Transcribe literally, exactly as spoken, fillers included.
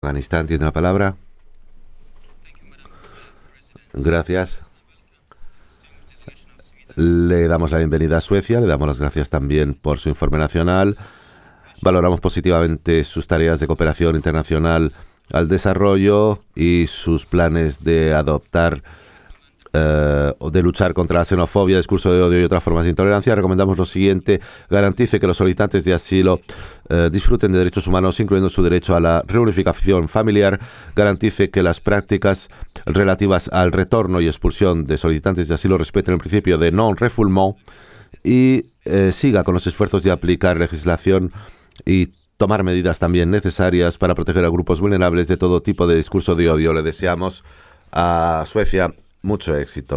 Afganistán tiene la palabra. Gracias. Le damos la bienvenida a Suecia, le damos las gracias también por su informe nacional. Valoramos positivamente sus tareas de cooperación internacional al desarrollo y sus planes de adoptar eh, o de luchar contra la xenofobia, discurso de odio y otras formas de intolerancia. Recomendamos lo siguiente: garantice que los solicitantes de asilo eh, disfruten de derechos humanos, incluyendo su derecho a la reunificación familiar. Garantice que las prácticas relativas al retorno y expulsión de solicitantes de asilo respeten el principio de non-refoulement y eh, siga con los esfuerzos de aplicar legislación y tomar medidas también necesarias para proteger a grupos vulnerables de todo tipo de discurso de odio. Le deseamos a Suecia mucho éxito.